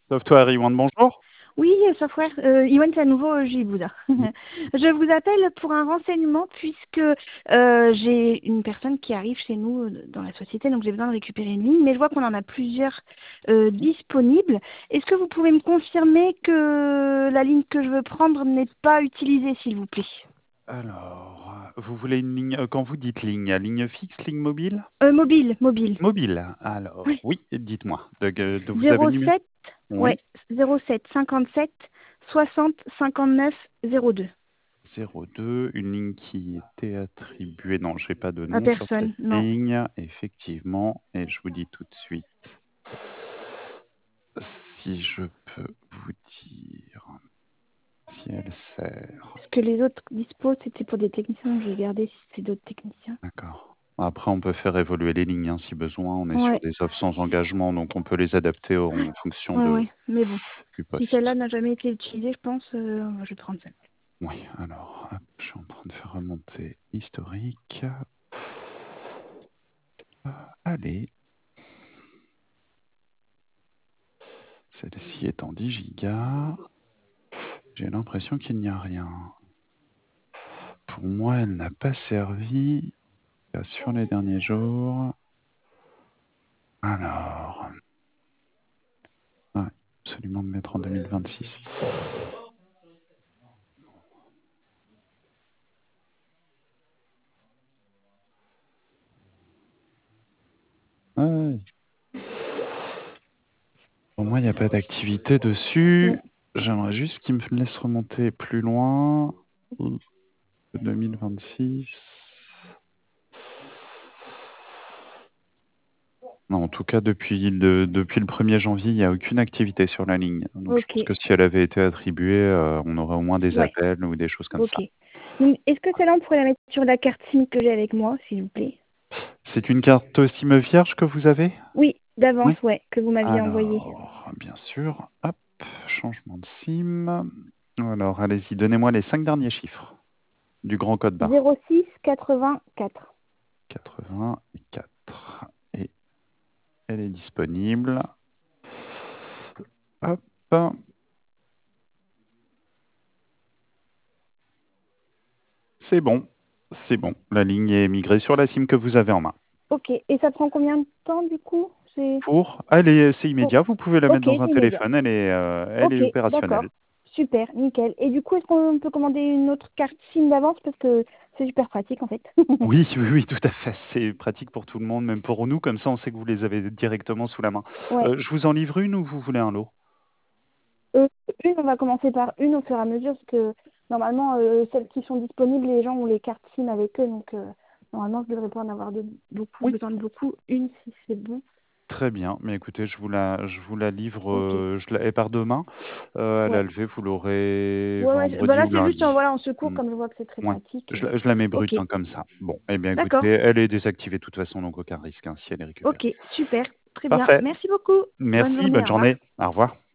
Software Iwan, bonjour. Oui, software. Iwan, c'est à nouveau Gilles. Mmh. Je vous appelle pour un renseignement puisque j'ai une personne qui arrive chez nous dans la société, donc j'ai besoin de récupérer une ligne, mais je vois qu'on en a plusieurs disponibles. Est-ce que vous pouvez me confirmer que la ligne que je veux prendre n'est pas utilisée, s'il vous plaît? Alors, vous voulez une ligne, quand vous dites ligne fixe, ligne mobile? Mobile. Mobile. Alors Oui. oui, dites-moi, de vous avez le numéro? 07, Oui, ouais, 07 57 60 59 02. 02, une ligne qui était attribuée non, j'ai pas de À nom sur cette personne, non. ligne, effectivement, et je vous dis tout de suite si je peux vous dire si elle sert. Parce que les autres dispos, c'était pour des techniciens, donc je vais regarder si c'est d'autres techniciens. D'accord. Après, on peut faire évoluer les lignes, hein, si besoin. On est sur Ouais, des offres sans engagement, donc on peut les adapter en fonction ouais. Mais bon, du si celle-là poste. n'a jamais été utilisée, je pense, je vais prendre celle. Oui, alors, hop, je suis en train de faire remonter historique. Allez. Celle-ci est en 10 gigas. J'ai l'impression qu'il n'y a rien. Pour moi, elle n'a pas servi sur les derniers jours. Alors, absolument me mettre en 2026. Pour moi, il n'y a pas d'activité dessus. J'aimerais juste qu'il me laisse remonter plus loin. 2026. Non, en tout cas, depuis le 1er janvier, il n'y a aucune activité sur la ligne. Donc je pense Ok, que si elle avait été attribuée, on aurait au moins des ouais, appels ou des choses comme ok. ça. Donc, est-ce que celle-là, on pourrait la mettre sur la carte SIM que j'ai avec moi, s'il vous plaît? C'est une carte SIM vierge que vous avez? Oui, d'avance, Oui. ouais, que vous m'aviez envoyée. Alors, bien sûr, hop, changement de SIM. Alors, allez-y, donnez-moi les 5 derniers chiffres du grand code barre. 06 84. 84. Et elle est disponible. Hop. C'est bon. C'est bon. La ligne est migrée sur la SIM que vous avez en main. Ok, et ça prend combien de temps, du coup? C'est C'est immédiat, vous pouvez la mettre Ok, dans un c'est immédiat. téléphone, elle est Ok, opérationnelle. d'accord. Super, nickel. Et du coup, est-ce qu'on peut commander une autre carte SIM d'avance parce que c'est super pratique en fait. Oui, oui, oui, tout à fait. C'est pratique pour tout le monde, même pour nous. Comme ça, on sait que vous les avez directement sous la main. Ouais. Je vous en livre une ou vous voulez un lot? Euh, on va commencer par une au fur et à mesure parce que normalement, celles qui sont disponibles, les gens ont les cartes SIM avec eux, donc normalement, je devrais pas en avoir Oui. besoin de beaucoup. Une, si c'est bon. Très bien. Mais écoutez, je vous la livre, Ok. et par demain. À la Ouais. levée, vous l'aurez Bah vendredi là, ou c'est juste lundi. voilà, en secours, Mmh. comme je vois que c'est très Ouais. pratique. Je la mets Ok. brute, hein, comme ça. Bon, eh bien, écoutez, D'accord. elle est désactivée de toute façon, donc aucun risque, hein, si elle est récupérée. Ok, super. Très bien. Parfait. Merci beaucoup. Bonne Merci, journée. bonne Au revoir. journée. Au revoir.